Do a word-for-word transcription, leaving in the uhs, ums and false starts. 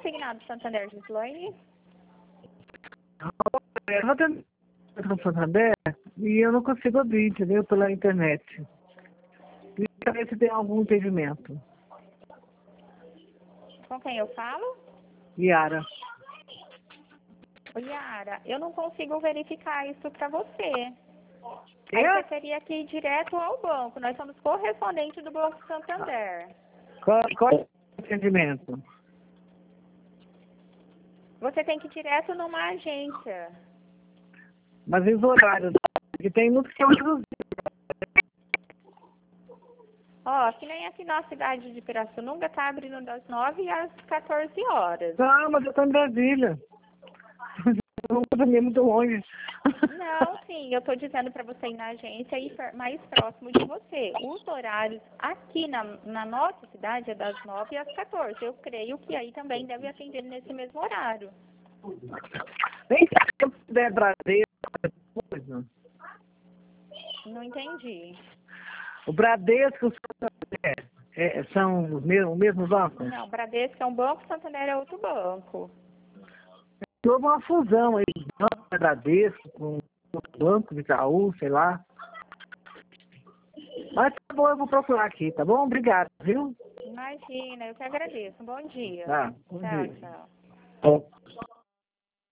consignado Santander Gislaine? Eu vou tentar no Santander e eu não consigo abrir, entendeu? Pela internet. Queria saber se tem algum impedimento. Com quem eu falo? Yara. Ô, Yara, eu não consigo verificar isso para você. É? Aí você teria que ir direto ao banco. Nós somos correspondentes do Banco Santander. Qual, qual é o impedimento? Você tem que ir direto numa agência. Mas e os horários? Que tem muitos que eu uso. Ó, que nem aqui na cidade de Pirassununga tá abrindo das nove às quatorze horas. Ah, mas eu estou em Brasília. Eu estou muito longe. Não, sim, eu tô dizendo para você ir na agência e per- mais próximo de você. Os horários aqui na, na nossa cidade é das nove às quatorze. Eu creio que aí também deve atender nesse mesmo horário. Nem se eu puder Bradesco, coisa. Não entendi. O Bradesco e o Santander é, são os mesmos, o mesmo banco? Não, Bradesco é um banco, Santander é outro banco. Houve uma fusão aí, banco Bradesco com o banco de Itaú, sei lá. Mas tá bom, eu vou procurar aqui, tá bom? Obrigado, viu? Imagina, eu que agradeço. Bom dia. Tá, bom Tchau, dia. tchau. Bom.